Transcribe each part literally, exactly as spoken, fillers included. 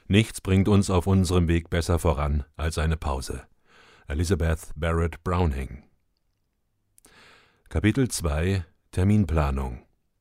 Nichts bringt uns auf unserem Weg besser voran als eine Pause. Elizabeth Barrett Browning. Kapitel zwei Terminplanung.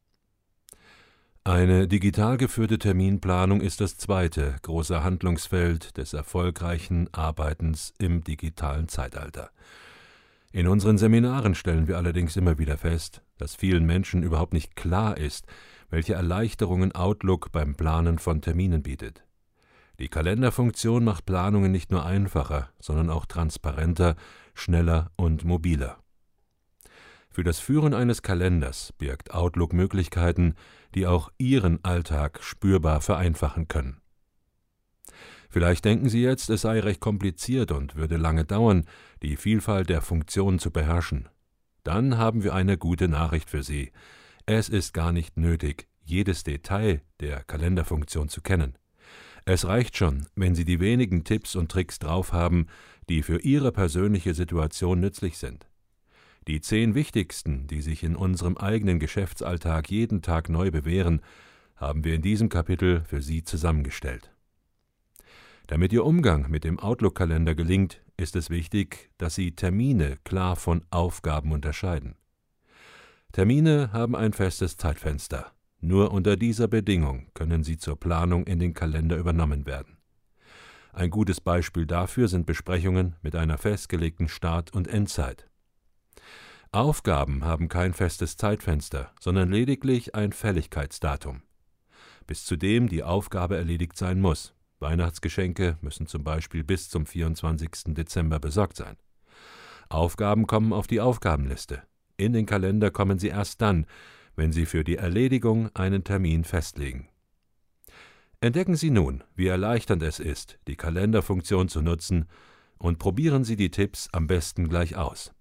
Eine digital geführte Terminplanung ist das zweite große Handlungsfeld des erfolgreichen Arbeitens im digitalen Zeitalter. In unseren Seminaren stellen wir allerdings immer wieder fest, dass vielen Menschen überhaupt nicht klar ist, welche Erleichterungen Outlook beim Planen von Terminen bietet. Die Kalenderfunktion macht Planungen nicht nur einfacher, sondern auch transparenter, schneller und mobiler. Für das Führen eines Kalenders birgt Outlook Möglichkeiten, die auch Ihren Alltag spürbar vereinfachen können. Vielleicht denken Sie jetzt, es sei recht kompliziert und würde lange dauern, die Vielfalt der Funktionen zu beherrschen. Dann haben wir eine gute Nachricht für Sie. Es ist gar nicht nötig, jedes Detail der Kalenderfunktion zu kennen. Es reicht schon, wenn Sie die wenigen Tipps und Tricks drauf haben, die für Ihre persönliche Situation nützlich sind. Die zehn wichtigsten, die sich in unserem eigenen Geschäftsalltag jeden Tag neu bewähren, haben wir in diesem Kapitel für Sie zusammengestellt. Damit Ihr Umgang mit dem Outlook-Kalender gelingt, ist es wichtig, dass Sie Termine klar von Aufgaben unterscheiden. Termine haben ein festes Zeitfenster. Nur unter dieser Bedingung können sie zur Planung in den Kalender übernommen werden. Ein gutes Beispiel dafür sind Besprechungen mit einer festgelegten Start- und Endzeit. Aufgaben haben kein festes Zeitfenster, sondern lediglich ein Fälligkeitsdatum, bis zu dem die Aufgabe erledigt sein muss. Weihnachtsgeschenke müssen zum Beispiel bis zum vierundzwanzigsten Dezember besorgt sein. Aufgaben kommen auf die Aufgabenliste. In den Kalender kommen sie erst dann, wenn Sie für die Erledigung einen Termin festlegen. Entdecken Sie nun, wie erleichternd es ist, die Kalenderfunktion zu nutzen, und probieren Sie die Tipps am besten gleich aus.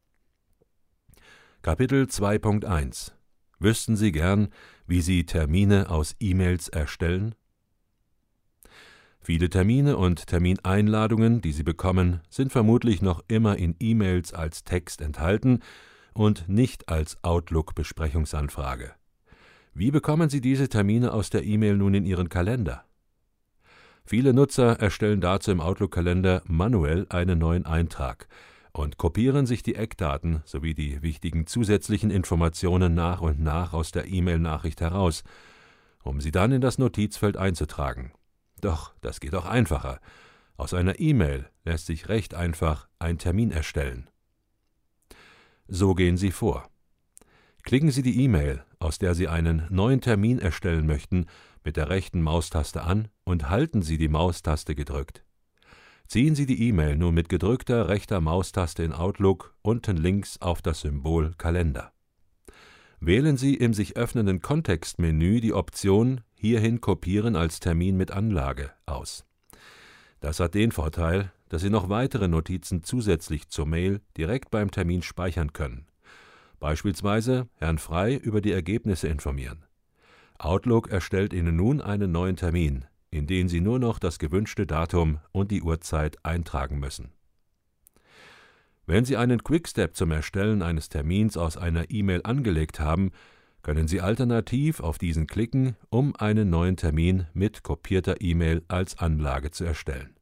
Kapitel zwei Punkt eins. Wüssten Sie gern, wie Sie Termine aus E-Mails erstellen? Viele Termine und Termineinladungen, die Sie bekommen, sind vermutlich noch immer in E-Mails als Text enthalten und nicht als Outlook-Besprechungsanfrage. Wie bekommen Sie diese Termine aus der E-Mail nun in Ihren Kalender? Viele Nutzer erstellen dazu im Outlook-Kalender manuell einen neuen Eintrag und kopieren sich die Eckdaten sowie die wichtigen zusätzlichen Informationen nach und nach aus der E-Mail-Nachricht heraus, um sie dann in das Notizfeld einzutragen. Doch das geht auch einfacher. Aus einer E-Mail lässt sich recht einfach ein Termin erstellen. So gehen Sie vor. Klicken Sie die E-Mail, aus der Sie einen neuen Termin erstellen möchten, mit der rechten Maustaste an und halten Sie die Maustaste gedrückt. Ziehen Sie die E-Mail nun mit gedrückter rechter Maustaste in Outlook unten links auf das Symbol Kalender. Wählen Sie im sich öffnenden Kontextmenü die Option Hierhin kopieren als Termin mit Anlage aus. Das hat den Vorteil, dass Sie noch weitere Notizen zusätzlich zur Mail direkt beim Termin speichern können. Beispielsweise Herrn Frey über die Ergebnisse informieren. Outlook erstellt Ihnen nun einen neuen Termin, in den Sie nur noch das gewünschte Datum und die Uhrzeit eintragen müssen. Wenn Sie einen Quickstep zum Erstellen eines Termins aus einer E-Mail angelegt haben, können Sie alternativ auf diesen klicken, um einen neuen Termin mit kopierter E-Mail als Anlage zu erstellen.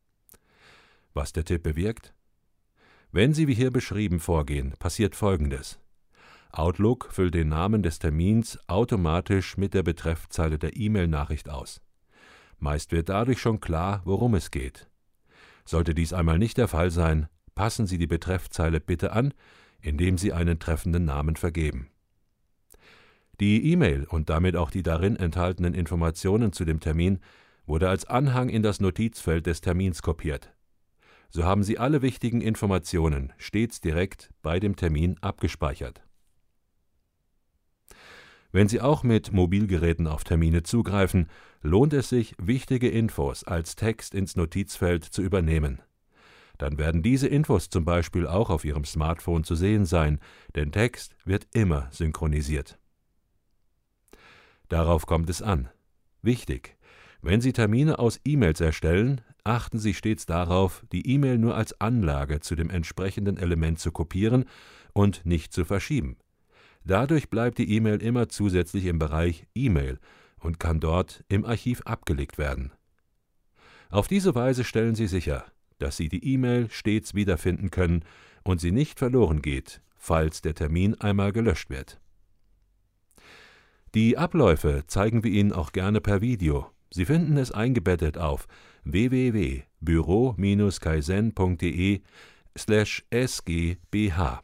Was der Tipp bewirkt? Wenn Sie wie hier beschrieben vorgehen, passiert Folgendes. Outlook füllt den Namen des Termins automatisch mit der Betreffzeile der E-Mail-Nachricht aus. Meist wird dadurch schon klar, worum es geht. Sollte dies einmal nicht der Fall sein, passen Sie die Betreffzeile bitte an, indem Sie einen treffenden Namen vergeben. Die E-Mail und damit auch die darin enthaltenen Informationen zu dem Termin wurde als Anhang in das Notizfeld des Termins kopiert. So haben Sie alle wichtigen Informationen stets direkt bei dem Termin abgespeichert. Wenn Sie auch mit Mobilgeräten auf Termine zugreifen, lohnt es sich, wichtige Infos als Text ins Notizfeld zu übernehmen. Dann werden diese Infos zum Beispiel auch auf Ihrem Smartphone zu sehen sein, denn Text wird immer synchronisiert. Darauf kommt es an. Wichtig: Wenn Sie Termine aus E-Mails erstellen, achten Sie stets darauf, die E-Mail nur als Anlage zu dem entsprechenden Element zu kopieren und nicht zu verschieben. Dadurch bleibt die E-Mail immer zusätzlich im Bereich E-Mail und kann dort im Archiv abgelegt werden. Auf diese Weise stellen Sie sicher, dass Sie die E-Mail stets wiederfinden können und sie nicht verloren geht, falls der Termin einmal gelöscht wird. Die Abläufe zeigen wir Ihnen auch gerne per Video. Sie finden es eingebettet auf w w w punkt büro Bindestrich kaizen punkt de slash s g b h.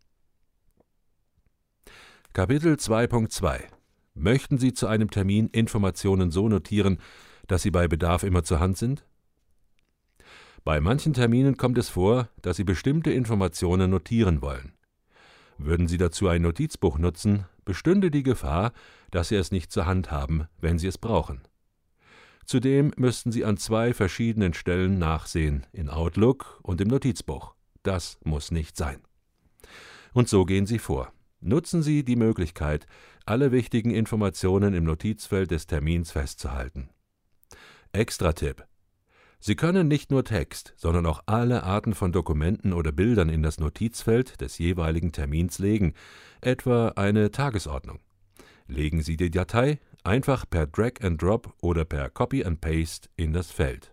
Kapitel zwei Punkt zwei. Möchten Sie zu einem Termin Informationen so notieren, dass sie bei Bedarf immer zur Hand sind? Bei manchen Terminen kommt es vor, dass Sie bestimmte Informationen notieren wollen. Würden Sie dazu ein Notizbuch nutzen, bestünde die Gefahr, dass Sie es nicht zur Hand haben, wenn Sie es brauchen. Zudem müssten Sie an zwei verschiedenen Stellen nachsehen, in Outlook und im Notizbuch. Das muss nicht sein. Und so gehen Sie vor. Nutzen Sie die Möglichkeit, alle wichtigen Informationen im Notizfeld des Termins festzuhalten. Extra-Tipp: Sie können nicht nur Text, sondern auch alle Arten von Dokumenten oder Bildern in das Notizfeld des jeweiligen Termins legen, etwa eine Tagesordnung. Legen Sie die Datei einfach per Drag and Drop oder per Copy and Paste in das Feld.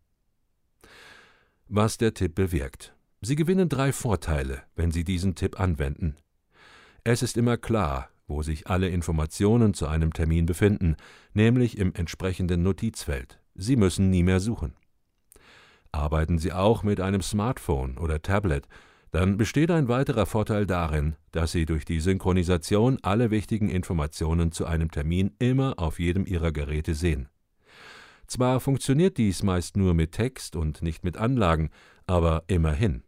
Was der Tipp bewirkt: Sie gewinnen drei Vorteile, wenn Sie diesen Tipp anwenden. Es ist immer klar, wo sich alle Informationen zu einem Termin befinden, nämlich im entsprechenden Notizfeld. Sie müssen nie mehr suchen. Arbeiten Sie auch mit einem Smartphone oder Tablet, dann besteht ein weiterer Vorteil darin, dass Sie durch die Synchronisation alle wichtigen Informationen zu einem Termin immer auf jedem Ihrer Geräte sehen. Zwar funktioniert dies meist nur mit Text und nicht mit Anlagen, aber immerhin.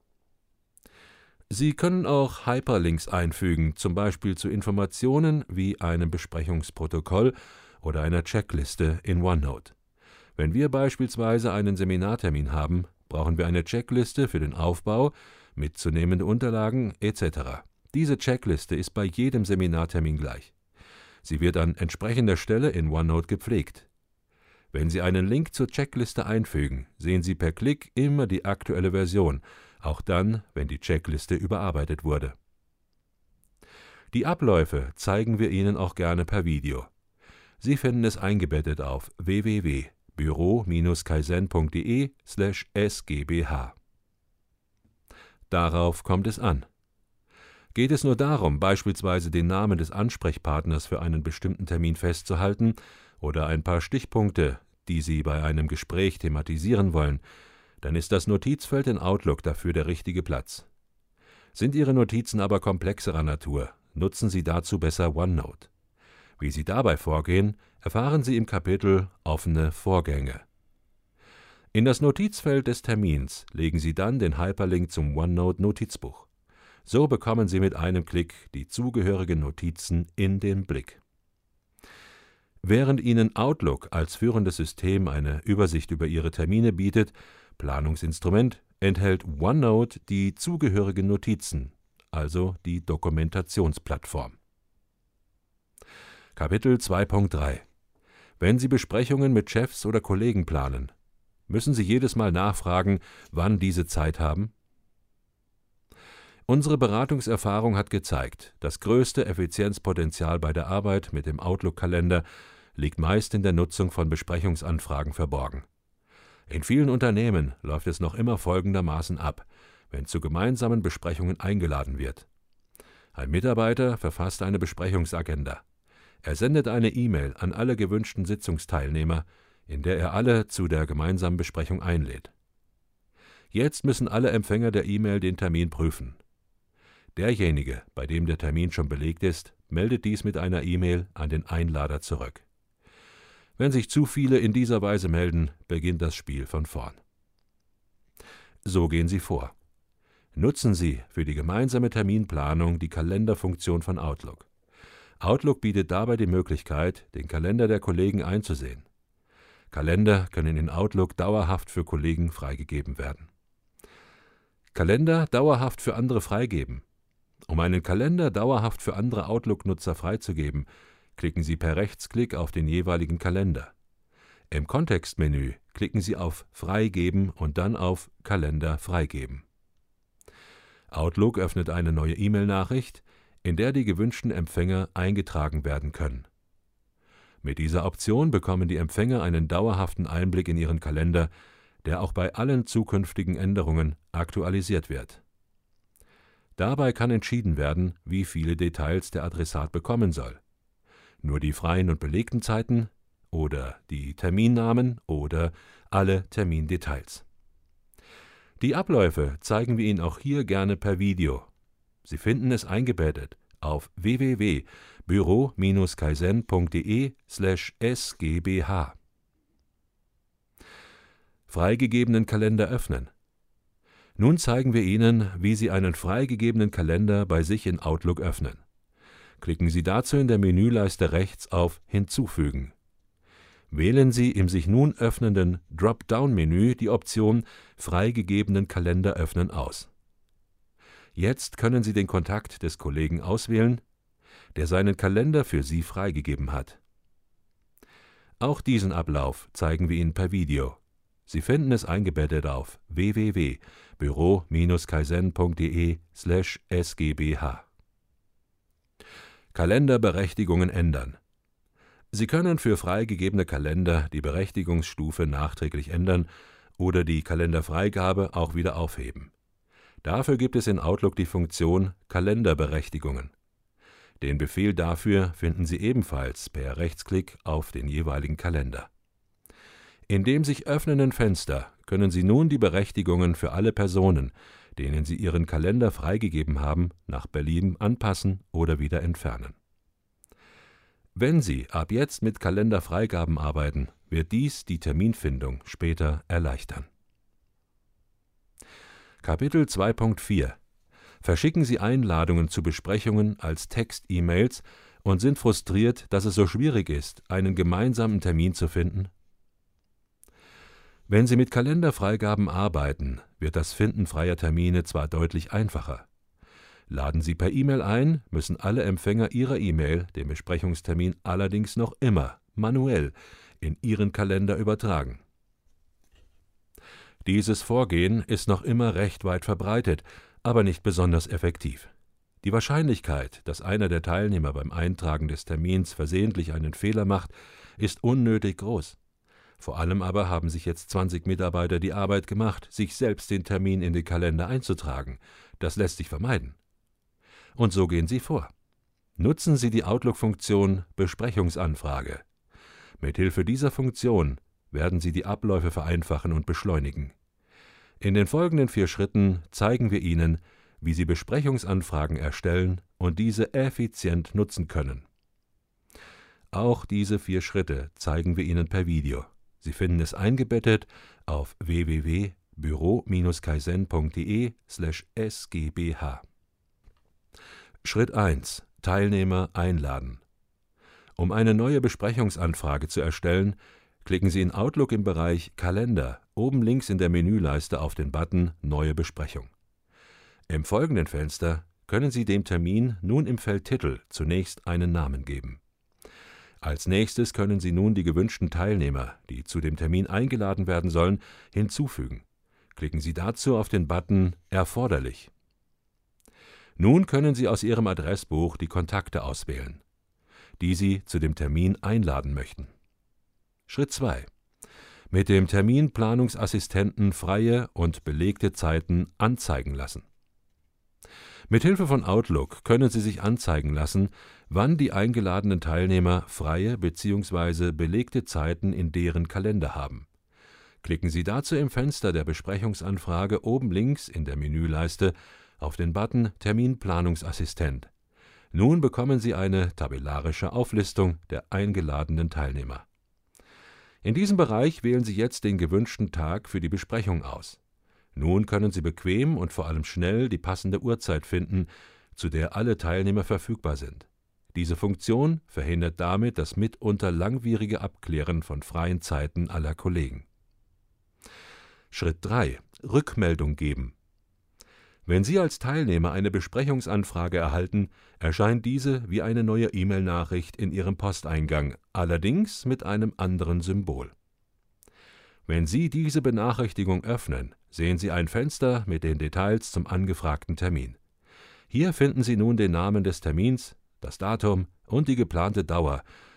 Sie können auch Hyperlinks einfügen, zum Beispiel zu Informationen wie einem Besprechungsprotokoll oder einer Checkliste in OneNote. Wenn wir beispielsweise einen Seminartermin haben, brauchen wir eine Checkliste für den Aufbau, mitzunehmende Unterlagen et cetera. Diese Checkliste ist bei jedem Seminartermin gleich. Sie wird an entsprechender Stelle in OneNote gepflegt. Wenn Sie einen Link zur Checkliste einfügen, sehen Sie per Klick immer die aktuelle Version, auch dann, wenn die Checkliste überarbeitet wurde. Die Abläufe zeigen wir Ihnen auch gerne per Video. Sie finden es eingebettet auf w w w punkt büro Bindestrich kaizen punkt de slash s g b h. Darauf kommt es an. Geht es nur darum, beispielsweise den Namen des Ansprechpartners für einen bestimmten Termin festzuhalten oder ein paar Stichpunkte, die Sie bei einem Gespräch thematisieren wollen, dann ist das Notizfeld in Outlook dafür der richtige Platz. Sind Ihre Notizen aber komplexerer Natur, nutzen Sie dazu besser OneNote. Wie Sie dabei vorgehen, erfahren Sie im Kapitel Offene Vorgänge. In das Notizfeld des Termins legen Sie dann den Hyperlink zum OneNote-Notizbuch. So bekommen Sie mit einem Klick die zugehörigen Notizen in den Blick. Während Ihnen Outlook als führendes System eine Übersicht über Ihre Termine bietet, Planungsinstrument, enthält OneNote die zugehörigen Notizen, also die Dokumentationsplattform. Kapitel zwei Punkt drei. Wenn Sie Besprechungen mit Chefs oder Kollegen planen, müssen Sie jedes Mal nachfragen, wann diese Zeit haben? Unsere Beratungserfahrung hat gezeigt, das größte Effizienzpotenzial bei der Arbeit mit dem Outlook-Kalender liegt meist in der Nutzung von Besprechungsanfragen verborgen. In vielen Unternehmen läuft es noch immer folgendermaßen ab, wenn zu gemeinsamen Besprechungen eingeladen wird. Ein Mitarbeiter verfasst eine Besprechungsagenda. Er sendet eine E-Mail an alle gewünschten Sitzungsteilnehmer, in der er alle zu der gemeinsamen Besprechung einlädt. Jetzt müssen alle Empfänger der E-Mail den Termin prüfen. Derjenige, bei dem der Termin schon belegt ist, meldet dies mit einer E-Mail an den Einlader zurück. Wenn sich zu viele in dieser Weise melden, beginnt das Spiel von vorn. So gehen Sie vor. Nutzen Sie für die gemeinsame Terminplanung die Kalenderfunktion von Outlook. Outlook bietet dabei die Möglichkeit, den Kalender der Kollegen einzusehen. Kalender können in Outlook dauerhaft für Kollegen freigegeben werden. Kalender dauerhaft für andere freigeben. Um einen Kalender dauerhaft für andere Outlook-Nutzer freizugeben, klicken Sie per Rechtsklick auf den jeweiligen Kalender. Im Kontextmenü klicken Sie auf Freigeben und dann auf Kalender freigeben. Outlook öffnet eine neue E-Mail-Nachricht, in der die gewünschten Empfänger eingetragen werden können. Mit dieser Option bekommen die Empfänger einen dauerhaften Einblick in ihren Kalender, der auch bei allen zukünftigen Änderungen aktualisiert wird. Dabei kann entschieden werden, wie viele Details der Adressat bekommen soll. Nur die freien und belegten Zeiten oder die Terminnamen oder alle Termindetails. Die Abläufe zeigen wir Ihnen auch hier gerne per Video. Sie finden es eingebettet auf w w w punkt büro Bindestrich kaizen punkt de slash s g b h. Freigegebenen Kalender öffnen. Nun zeigen wir Ihnen, wie Sie einen freigegebenen Kalender bei sich in Outlook öffnen. Klicken Sie dazu in der Menüleiste rechts auf Hinzufügen. Wählen Sie im sich nun öffnenden Dropdown-Menü die Option Freigegebenen Kalender öffnen aus. Jetzt können Sie den Kontakt des Kollegen auswählen, der seinen Kalender für Sie freigegeben hat. Auch diesen Ablauf zeigen wir Ihnen per Video. Sie finden es eingebettet auf w w w punkt büro Bindestrich kaizen punkt de slash s g b h. Kalenderberechtigungen ändern. Sie können für freigegebene Kalender die Berechtigungsstufe nachträglich ändern oder die Kalenderfreigabe auch wieder aufheben. Dafür gibt es in Outlook die Funktion Kalenderberechtigungen. Den Befehl dafür finden Sie ebenfalls per Rechtsklick auf den jeweiligen Kalender. In dem sich öffnenden Fenster können Sie nun die Berechtigungen für alle Personen, denen Sie Ihren Kalender freigegeben haben, nach Belieben anpassen oder wieder entfernen. Wenn Sie ab jetzt mit Kalenderfreigaben arbeiten, wird dies die Terminfindung später erleichtern. Kapitel zwei Punkt vier. Verschicken Sie Einladungen zu Besprechungen als Text-E-Mails und sind frustriert, dass es so schwierig ist, einen gemeinsamen Termin zu finden? Wenn Sie mit Kalenderfreigaben arbeiten, wird das Finden freier Termine zwar deutlich einfacher. Laden Sie per E-Mail ein, müssen alle Empfänger Ihrer E-Mail den Besprechungstermin allerdings noch immer manuell in Ihren Kalender übertragen. Dieses Vorgehen ist noch immer recht weit verbreitet, aber nicht besonders effektiv. Die Wahrscheinlichkeit, dass einer der Teilnehmer beim Eintragen des Termins versehentlich einen Fehler macht, ist unnötig groß. Vor allem aber haben sich jetzt zwanzig Mitarbeiter die Arbeit gemacht, sich selbst den Termin in den Kalender einzutragen. Das lässt sich vermeiden. Und so gehen Sie vor. Nutzen Sie die Outlook-Funktion Besprechungsanfrage. Mithilfe dieser Funktion werden Sie die Abläufe vereinfachen und beschleunigen. In den folgenden vier Schritten zeigen wir Ihnen, wie Sie Besprechungsanfragen erstellen und diese effizient nutzen können. Auch diese vier Schritte zeigen wir Ihnen per Video. Sie finden es eingebettet auf w w w punkt büro Bindestrich kaizen punkt de slash s g b h. Schritt eins. Teilnehmer einladen. Um eine neue Besprechungsanfrage zu erstellen, klicken Sie in Outlook im Bereich Kalender oben links in der Menüleiste auf den Button Neue Besprechung. Im folgenden Fenster können Sie dem Termin nun im Feld Titel zunächst einen Namen geben. Als nächstes können Sie nun die gewünschten Teilnehmer, die zu dem Termin eingeladen werden sollen, hinzufügen. Klicken Sie dazu auf den Button Erforderlich. Nun können Sie aus Ihrem Adressbuch die Kontakte auswählen, die Sie zu dem Termin einladen möchten. Schritt zwei. Mit dem Terminplanungsassistenten freie und belegte Zeiten anzeigen lassen. Mithilfe von Outlook können Sie sich anzeigen lassen, wann die eingeladenen Teilnehmer freie bzw. belegte Zeiten in deren Kalender haben. Klicken Sie dazu im Fenster der Besprechungsanfrage oben links in der Menüleiste auf den Button Terminplanungsassistent. Nun bekommen Sie eine tabellarische Auflistung der eingeladenen Teilnehmer. In diesem Bereich wählen Sie jetzt den gewünschten Tag für die Besprechung aus. Nun können Sie bequem und vor allem schnell die passende Uhrzeit finden, zu der alle Teilnehmer verfügbar sind. Diese Funktion verhindert damit das mitunter langwierige Abklären von freien Zeiten aller Kollegen. Schritt drei. Rückmeldung geben. Wenn Sie als Teilnehmer eine Besprechungsanfrage erhalten, erscheint diese wie eine neue E-Mail-Nachricht in Ihrem Posteingang, allerdings mit einem anderen Symbol. Wenn Sie diese Benachrichtigung öffnen, sehen Sie ein Fenster mit den Details zum angefragten Termin. Hier finden Sie nun den Namen des Termins, das Datum und die geplante Dauer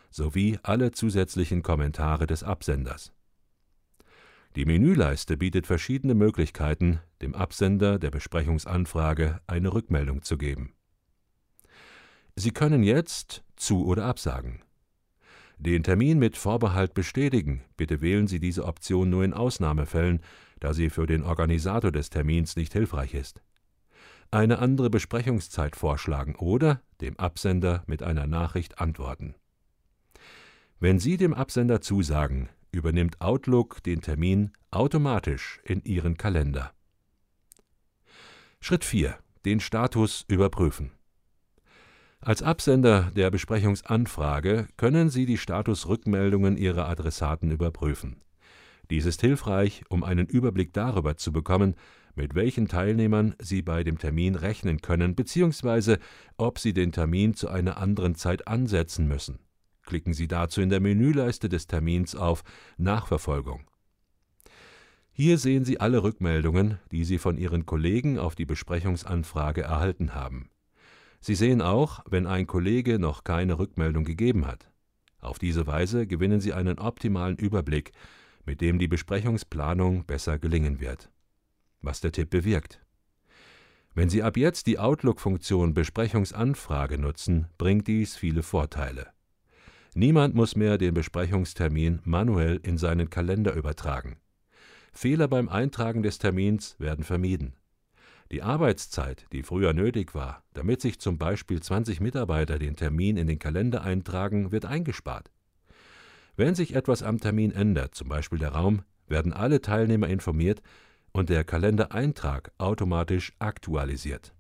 sowie alle zusätzlichen Kommentare des Absenders. Die Menüleiste bietet verschiedene Möglichkeiten, dem Absender der Besprechungsanfrage eine Rückmeldung zu geben. Sie können jetzt zu- oder absagen. Den Termin mit Vorbehalt bestätigen. Bitte wählen Sie diese Option nur in Ausnahmefällen, da sie für den Organisator des Termins nicht hilfreich ist. Eine andere Besprechungszeit vorschlagen oder dem Absender mit einer Nachricht antworten. Wenn Sie dem Absender zusagen, übernimmt Outlook den Termin automatisch in Ihren Kalender. Schritt vier. Den Status überprüfen. Als Absender der Besprechungsanfrage können Sie die Statusrückmeldungen Ihrer Adressaten überprüfen. Dies ist hilfreich, um einen Überblick darüber zu bekommen, mit welchen Teilnehmern Sie bei dem Termin rechnen können bzw. ob Sie den Termin zu einer anderen Zeit ansetzen müssen. Klicken Sie dazu in der Menüleiste des Termins auf Nachverfolgung. Hier sehen Sie alle Rückmeldungen, die Sie von Ihren Kollegen auf die Besprechungsanfrage erhalten haben. Sie sehen auch, wenn ein Kollege noch keine Rückmeldung gegeben hat. Auf diese Weise gewinnen Sie einen optimalen Überblick, mit dem die Besprechungsplanung besser gelingen wird. Was der Tipp bewirkt. Wenn Sie ab jetzt die Outlook-Funktion Besprechungsanfrage nutzen, bringt dies viele Vorteile. Niemand muss mehr den Besprechungstermin manuell in seinen Kalender übertragen. Fehler beim Eintragen des Termins werden vermieden. Die Arbeitszeit, die früher nötig war, damit sich zum Beispiel zwanzig Mitarbeiter den Termin in den Kalender eintragen, wird eingespart. Wenn sich etwas am Termin ändert, zum Beispiel der Raum, werden alle Teilnehmer informiert und der Kalendereintrag automatisch aktualisiert.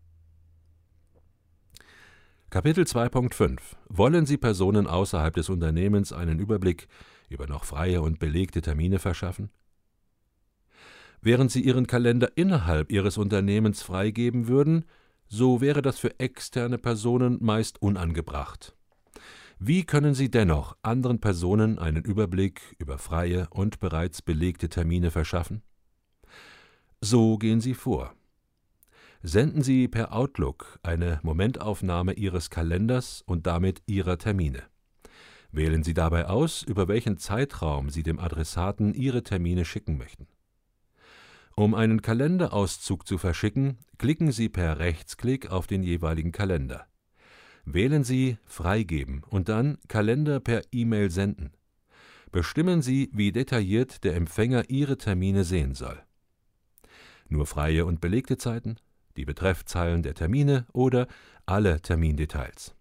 Kapitel zwei Punkt fünf. Wollen Sie Personen außerhalb des Unternehmens einen Überblick über noch freie und belegte Termine verschaffen? Während Sie Ihren Kalender innerhalb Ihres Unternehmens freigeben würden, so wäre das für externe Personen meist unangebracht. Wie können Sie dennoch anderen Personen einen Überblick über freie und bereits belegte Termine verschaffen? So gehen Sie vor. Senden Sie per Outlook eine Momentaufnahme Ihres Kalenders und damit Ihrer Termine. Wählen Sie dabei aus, über welchen Zeitraum Sie dem Adressaten Ihre Termine schicken möchten. Um einen Kalenderauszug zu verschicken, klicken Sie per Rechtsklick auf den jeweiligen Kalender. Wählen Sie Freigeben und dann Kalender per E-Mail senden. Bestimmen Sie, wie detailliert der Empfänger Ihre Termine sehen soll. Nur freie und belegte Zeiten, die Betreffzeilen der Termine oder alle Termindetails.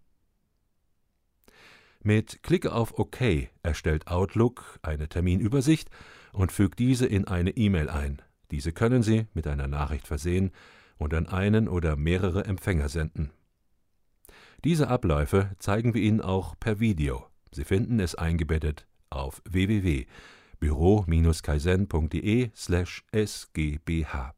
Mit Klick auf OK erstellt Outlook eine Terminübersicht und fügt diese in eine E-Mail ein. Diese können Sie mit einer Nachricht versehen und an einen oder mehrere Empfänger senden. Diese Abläufe zeigen wir Ihnen auch per Video. Sie finden es eingebettet auf w w w punkt büro Bindestrich kaizen punkt de slash s g b h.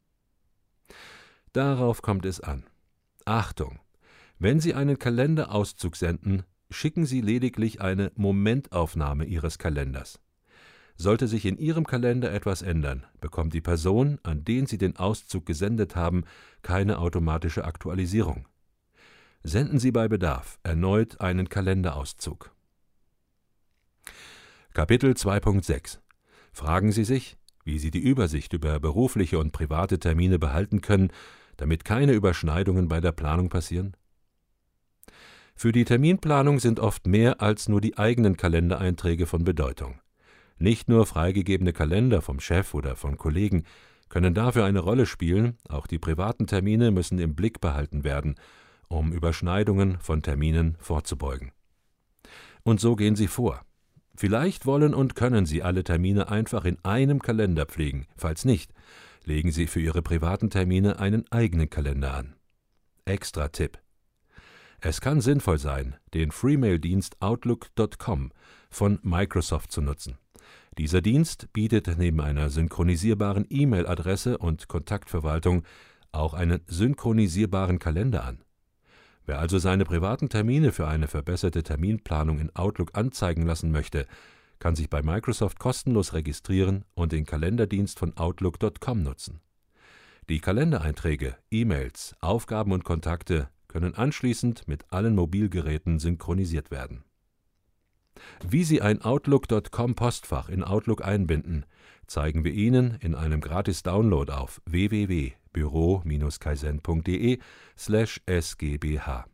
Darauf kommt es an. Achtung! Wenn Sie einen Kalenderauszug senden, schicken Sie lediglich eine Momentaufnahme Ihres Kalenders. Sollte sich in Ihrem Kalender etwas ändern, bekommt die Person, an den Sie den Auszug gesendet haben, keine automatische Aktualisierung. Senden Sie bei Bedarf erneut einen Kalenderauszug. Kapitel zwei Punkt sechs. Fragen Sie sich, wie Sie die Übersicht über berufliche und private Termine behalten können, damit keine Überschneidungen bei der Planung passieren? Für die Terminplanung sind oft mehr als nur die eigenen Kalendereinträge von Bedeutung. Nicht nur freigegebene Kalender vom Chef oder von Kollegen können dafür eine Rolle spielen, auch die privaten Termine müssen im Blick behalten werden, um Überschneidungen von Terminen vorzubeugen. Und so gehen Sie vor. Vielleicht wollen und können Sie alle Termine einfach in einem Kalender pflegen. Falls nicht, legen Sie für Ihre privaten Termine einen eigenen Kalender an. Extra Tipp: Es kann sinnvoll sein, den Freemail-Dienst Outlook Punkt com von Microsoft zu nutzen. Dieser Dienst bietet neben einer synchronisierbaren E-Mail-Adresse und Kontaktverwaltung auch einen synchronisierbaren Kalender an. Wer also seine privaten Termine für eine verbesserte Terminplanung in Outlook anzeigen lassen möchte, kann sich bei Microsoft kostenlos registrieren und den Kalenderdienst von Outlook Punkt com nutzen. Die Kalendereinträge, E-Mails, Aufgaben und Kontakte können anschließend mit allen Mobilgeräten synchronisiert werden. Wie Sie ein Outlook Punkt com Postfach in Outlook einbinden, zeigen wir Ihnen in einem Gratis-Download auf w w w punkt büro Bindestrich kaizen punkt de slash s g b h.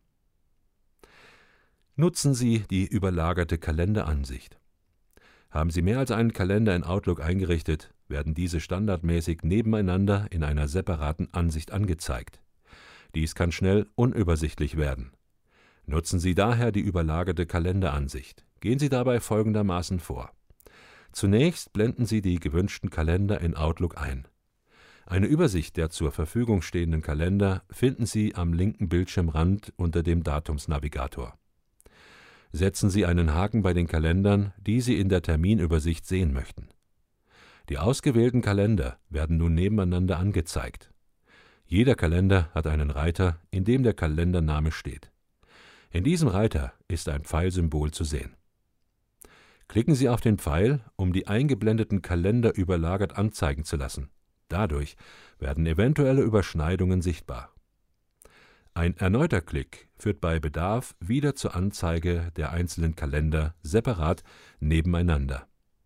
Nutzen Sie die überlagerte Kalenderansicht. Haben Sie mehr als einen Kalender in Outlook eingerichtet, werden diese standardmäßig nebeneinander in einer separaten Ansicht angezeigt. Dies kann schnell unübersichtlich werden. Nutzen Sie daher die überlagerte Kalenderansicht. Gehen Sie dabei folgendermaßen vor. Zunächst blenden Sie die gewünschten Kalender in Outlook ein. Eine Übersicht der zur Verfügung stehenden Kalender finden Sie am linken Bildschirmrand unter dem Datumsnavigator. Setzen Sie einen Haken bei den Kalendern, die Sie in der Terminübersicht sehen möchten. Die ausgewählten Kalender werden nun nebeneinander angezeigt. Jeder Kalender hat einen Reiter, in dem der Kalendername steht. In diesem Reiter ist ein Pfeilsymbol zu sehen. Klicken Sie auf den Pfeil, um die eingeblendeten Kalender überlagert anzeigen zu lassen. Dadurch werden eventuelle Überschneidungen sichtbar. Ein erneuter Klick führt bei Bedarf wieder zur Anzeige der einzelnen Kalender separat nebeneinander.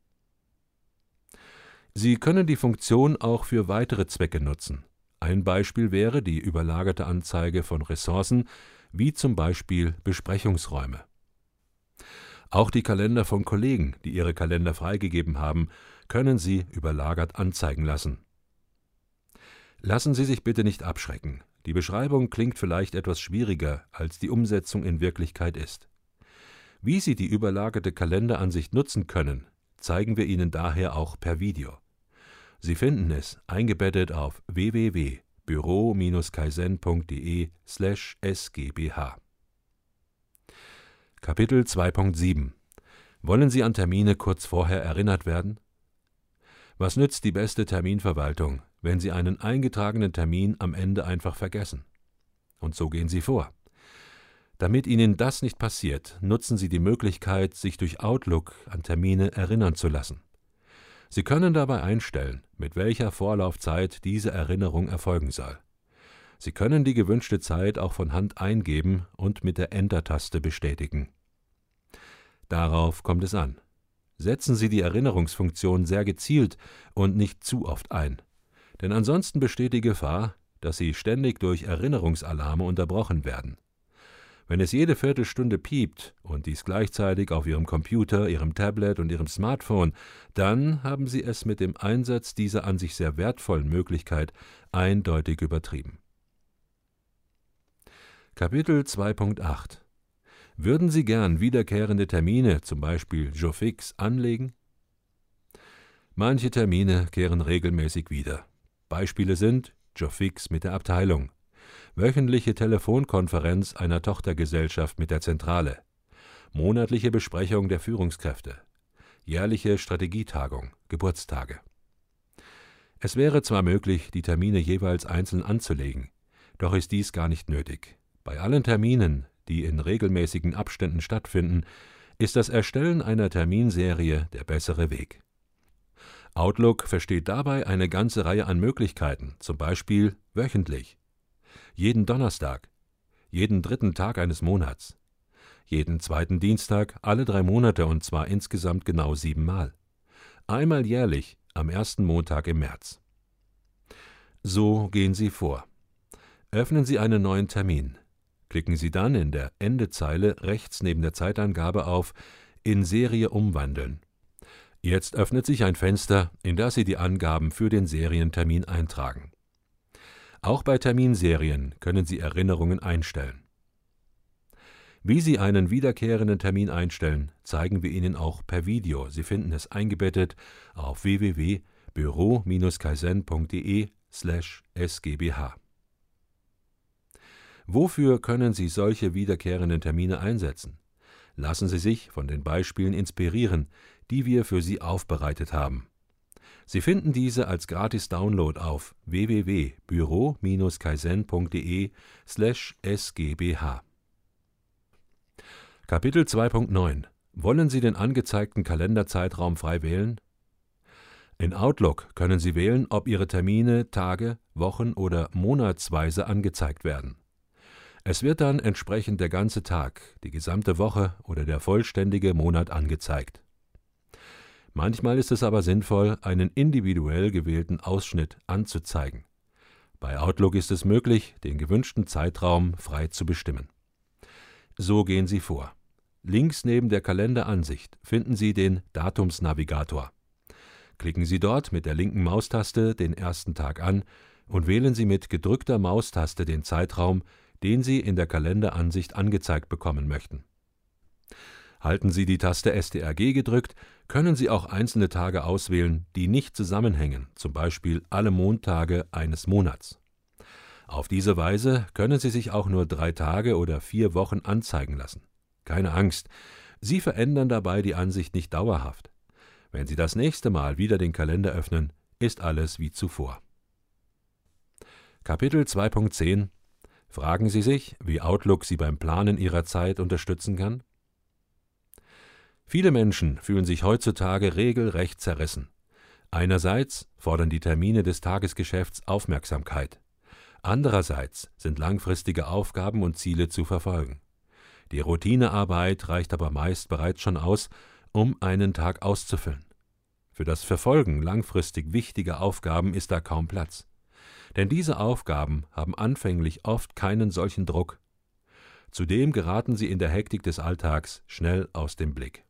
Sie können die Funktion auch für weitere Zwecke nutzen. Ein Beispiel wäre die überlagerte Anzeige von Ressourcen, wie zum Beispiel Besprechungsräume. Auch die Kalender von Kollegen, die ihre Kalender freigegeben haben, können Sie überlagert anzeigen lassen. Lassen Sie sich bitte nicht abschrecken. Die Beschreibung klingt vielleicht etwas schwieriger, als die Umsetzung in Wirklichkeit ist. Wie Sie die überlagerte Kalenderansicht nutzen können, zeigen wir Ihnen daher auch per Video. Sie finden es eingebettet auf w w w punkt büro Bindestrich kaizen punkt de slash s g b h. Kapitel zwei Punkt sieben. Wollen Sie an Termine kurz vorher erinnert werden? Was nützt die beste Terminverwaltung, wenn Sie einen eingetragenen Termin am Ende einfach vergessen? Und so gehen Sie vor. Damit Ihnen das nicht passiert, nutzen Sie die Möglichkeit, sich durch Outlook an Termine erinnern zu lassen. Sie können dabei einstellen, mit welcher Vorlaufzeit diese Erinnerung erfolgen soll. Sie können die gewünschte Zeit auch von Hand eingeben und mit der Enter-Taste bestätigen. Darauf kommt es an. Setzen Sie die Erinnerungsfunktion sehr gezielt und nicht zu oft ein. Denn ansonsten besteht die Gefahr, dass Sie ständig durch Erinnerungsalarme unterbrochen werden. Wenn es jede Viertelstunde piept und dies gleichzeitig auf Ihrem Computer, Ihrem Tablet und Ihrem Smartphone, dann haben Sie es mit dem Einsatz dieser an sich sehr wertvollen Möglichkeit eindeutig übertrieben. Kapitel zwei Punkt acht. Würden Sie gern wiederkehrende Termine, zum Beispiel Joe Fix, anlegen? Manche Termine kehren regelmäßig wieder. Beispiele sind Joe Fix mit der Abteilung, wöchentliche Telefonkonferenz einer Tochtergesellschaft mit der Zentrale, monatliche Besprechung der Führungskräfte, jährliche Strategietagung, Geburtstage. Es wäre zwar möglich, die Termine jeweils einzeln anzulegen, doch ist dies gar nicht nötig. Bei allen Terminen, die in regelmäßigen Abständen stattfinden, ist das Erstellen einer Terminserie der bessere Weg. Outlook versteht dabei eine ganze Reihe an Möglichkeiten, zum Beispiel wöchentlich, jeden Donnerstag, jeden dritten Tag eines Monats, jeden zweiten Dienstag alle drei Monate und zwar insgesamt genau siebenmal, einmal jährlich am ersten Montag im März. So gehen Sie vor. Öffnen Sie einen neuen Termin. Klicken Sie dann in der Endezeile rechts neben der Zeitangabe auf In Serie umwandeln. Jetzt öffnet sich ein Fenster, in das Sie die Angaben für den Serientermin eintragen. Auch bei Terminserien können Sie Erinnerungen einstellen. Wie Sie einen wiederkehrenden Termin einstellen, zeigen wir Ihnen auch per Video. Sie finden es eingebettet auf w w w punkt büro Bindestrich kaizen punkt de slash s g b h. Wofür können Sie solche wiederkehrenden Termine einsetzen? Lassen Sie sich von den Beispielen inspirieren, die wir für Sie aufbereitet haben. Sie finden diese als Gratis-Download auf w w w punkt büro Bindestrich kaizen punkt de slash s g b h. Kapitel zwei Punkt neun. Wollen Sie den angezeigten Kalenderzeitraum frei wählen? In Outlook können Sie wählen, ob Ihre Termine Tage, Wochen oder monatsweise angezeigt werden. Es wird dann entsprechend der ganze Tag, die gesamte Woche oder der vollständige Monat angezeigt. Manchmal ist es aber sinnvoll, einen individuell gewählten Ausschnitt anzuzeigen. Bei Outlook ist es möglich, den gewünschten Zeitraum frei zu bestimmen. So gehen Sie vor. Links neben der Kalenderansicht finden Sie den Datumsnavigator. Klicken Sie dort mit der linken Maustaste den ersten Tag an und wählen Sie mit gedrückter Maustaste den Zeitraum, den Sie in der Kalenderansicht angezeigt bekommen möchten. Halten Sie die Taste S T R G gedrückt, können Sie auch einzelne Tage auswählen, die nicht zusammenhängen, zum Beispiel alle Montage eines Monats. Auf diese Weise können Sie sich auch nur drei Tage oder vier Wochen anzeigen lassen. Keine Angst, Sie verändern dabei die Ansicht nicht dauerhaft. Wenn Sie das nächste Mal wieder den Kalender öffnen, ist alles wie zuvor. Kapitel zwei Punkt zehn. Fragen Sie sich, wie Outlook Sie beim Planen Ihrer Zeit unterstützen kann? Viele Menschen fühlen sich heutzutage regelrecht zerrissen. Einerseits fordern die Termine des Tagesgeschäfts Aufmerksamkeit. Andererseits sind langfristige Aufgaben und Ziele zu verfolgen. Die Routinearbeit reicht aber meist bereits schon aus, um einen Tag auszufüllen. Für das Verfolgen langfristig wichtiger Aufgaben ist da kaum Platz. Denn diese Aufgaben haben anfänglich oft keinen solchen Druck. Zudem geraten sie in der Hektik des Alltags schnell aus dem Blick.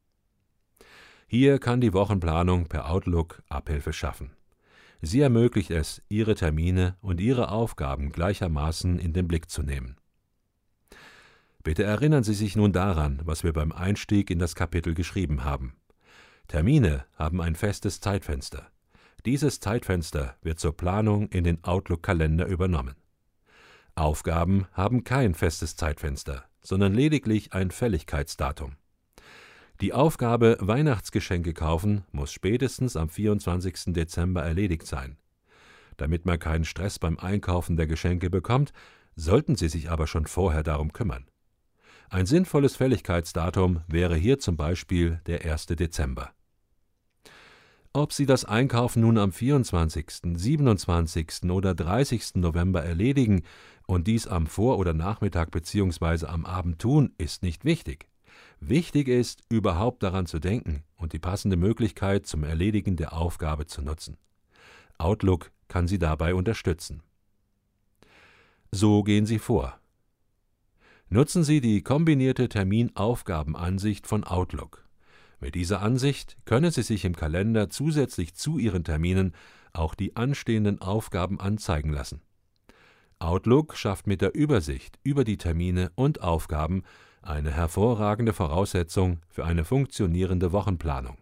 Hier kann die Wochenplanung per Outlook Abhilfe schaffen. Sie ermöglicht es, Ihre Termine und Ihre Aufgaben gleichermaßen in den Blick zu nehmen. Bitte erinnern Sie sich nun daran, was wir beim Einstieg in das Kapitel geschrieben haben. Termine haben ein festes Zeitfenster. Dieses Zeitfenster wird zur Planung in den Outlook-Kalender übernommen. Aufgaben haben kein festes Zeitfenster, sondern lediglich ein Fälligkeitsdatum. Die Aufgabe Weihnachtsgeschenke kaufen muss spätestens am vierundzwanzigsten Dezember erledigt sein. Damit man keinen Stress beim Einkaufen der Geschenke bekommt, sollten Sie sich aber schon vorher darum kümmern. Ein sinnvolles Fälligkeitsdatum wäre hier zum Beispiel der erste Dezember. Ob Sie das Einkaufen nun am vierundzwanzigsten, siebenundzwanzigsten oder dreißigsten November erledigen und dies am Vor- oder Nachmittag bzw. am Abend tun, ist nicht wichtig. Wichtig ist, überhaupt daran zu denken und die passende Möglichkeit zum Erledigen der Aufgabe zu nutzen. Outlook kann Sie dabei unterstützen. So gehen Sie vor. Nutzen Sie die kombinierte Terminaufgabenansicht von Outlook. Mit dieser Ansicht können Sie sich im Kalender zusätzlich zu Ihren Terminen auch die anstehenden Aufgaben anzeigen lassen. Outlook schafft mit der Übersicht über die Termine und Aufgaben eine hervorragende Voraussetzung für eine funktionierende Wochenplanung.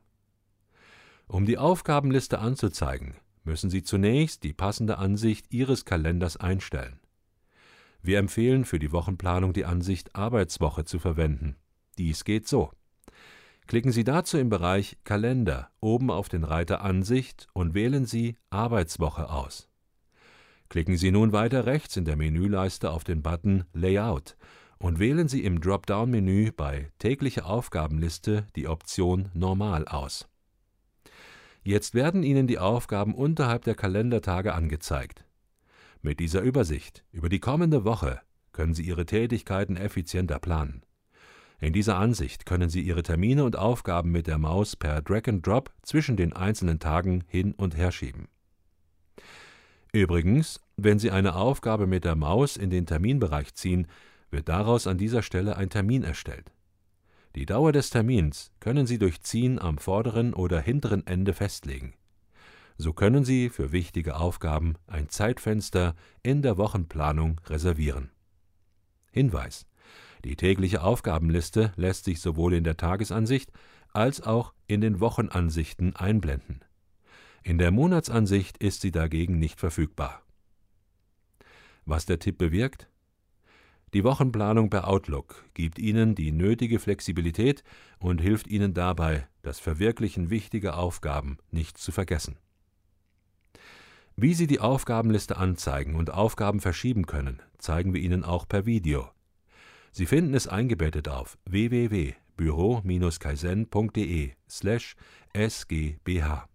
Um die Aufgabenliste anzuzeigen, müssen Sie zunächst die passende Ansicht Ihres Kalenders einstellen. Wir empfehlen für die Wochenplanung die Ansicht Arbeitswoche zu verwenden. Dies geht so. Klicken Sie dazu im Bereich Kalender oben auf den Reiter Ansicht und wählen Sie Arbeitswoche aus. Klicken Sie nun weiter rechts in der Menüleiste auf den Button Layout und wählen Sie im Dropdown-Menü bei Tägliche Aufgabenliste die Option Normal aus. Jetzt werden Ihnen die Aufgaben unterhalb der Kalendertage angezeigt. Mit dieser Übersicht über die kommende Woche können Sie Ihre Tätigkeiten effizienter planen. In dieser Ansicht können Sie Ihre Termine und Aufgaben mit der Maus per Drag and Drop zwischen den einzelnen Tagen hin und her schieben. Übrigens, wenn Sie eine Aufgabe mit der Maus in den Terminbereich ziehen, wird daraus an dieser Stelle ein Termin erstellt. Die Dauer des Termins können Sie durch Ziehen am vorderen oder hinteren Ende festlegen. So können Sie für wichtige Aufgaben ein Zeitfenster in der Wochenplanung reservieren. Hinweis: Die tägliche Aufgabenliste lässt sich sowohl in der Tagesansicht als auch in den Wochenansichten einblenden. In der Monatsansicht ist sie dagegen nicht verfügbar. Was der Tipp bewirkt? Die Wochenplanung per Outlook gibt Ihnen die nötige Flexibilität und hilft Ihnen dabei, das Verwirklichen wichtiger Aufgaben nicht zu vergessen. Wie Sie die Aufgabenliste anzeigen und Aufgaben verschieben können, zeigen wir Ihnen auch per Video. Sie finden es eingebettet auf w w w punkt büro Bindestrich kaizen punkt de slash s g b h.